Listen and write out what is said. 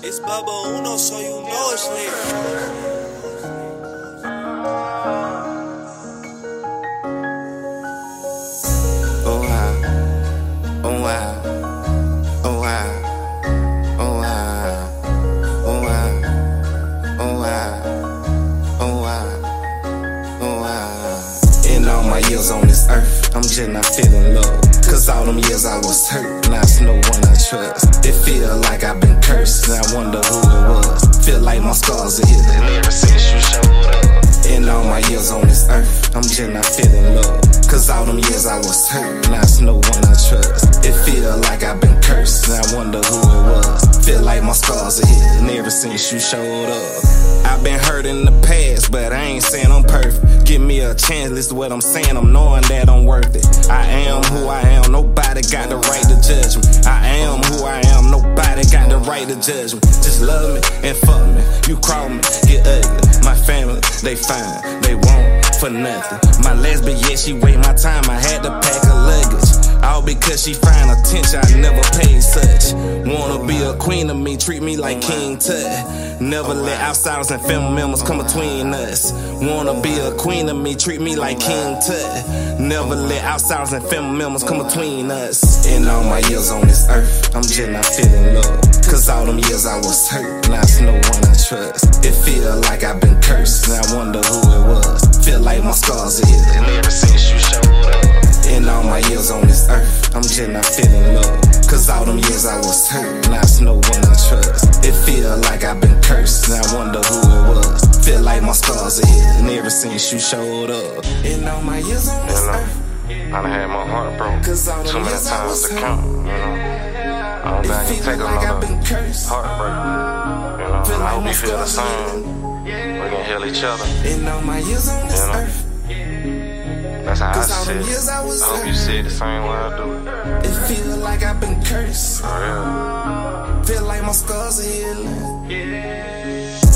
It's Bubba Uno, so you know it's lit. Oh wow, oh wow, oh wow, oh wow, oh wow, oh wow, oh wow, oh wow. In all my years on this earth, I'm just not feeling love. Cause all them years I was hurt, now it's no one I trust. It feel like I've been cursed, and I wonder who it was. Feel like my scars are healing ever since you showed up. In all my years on this earth, I'm just not feeling love. Cause all them years I was hurt, now it's no one I trust. It feel like I've been cursed, and I wonder who it was. Feel like my scars are healing ever since you showed up. I've been hurt in the past, but I ain't saying I'm perfect. Give me a chance, listen to what I'm saying, I'm knowing that I'm worth it. I am who I am, nobody got the right to judge me. I am who I am, nobody got the right to judge me. Just love me and fuck me, you crawl me, get ugly. My family, they fine, they want for nothing. My lesbian, yeah, she waste my time, I had to pack her luggage. All because she find attention, I never paid such. Wanna be a queen of me, treat me like King Tut. Never let outsiders and family members come between us. Wanna be a queen of me, treat me like King Tut. Never let outsiders and family members come between us. In all my years on this earth, I'm just not feeling love. Cause all them years I was hurt, now it's no one I trust. It feel like I've been cursed, and I wonder who it was. Feel like my scars are healing ever since you showed up. In all my years on this earth, I'm just not feeling love. Cause all them years I was hurt, now it's no one I trust. It feel like I've been cursed, and I wonder who it was. Feel like my scars are healing ever since you showed up. In all my years on this earth, I done had my heart broke too many times to count, you know. I don't think I can take another heartbreak, you know. I hope you feel the same. We can heal each other, in all my years on this earth. That's how I see it. I hope you see it the same way I do. It feel like I've been cursed. For real. Feel like my scars are healing.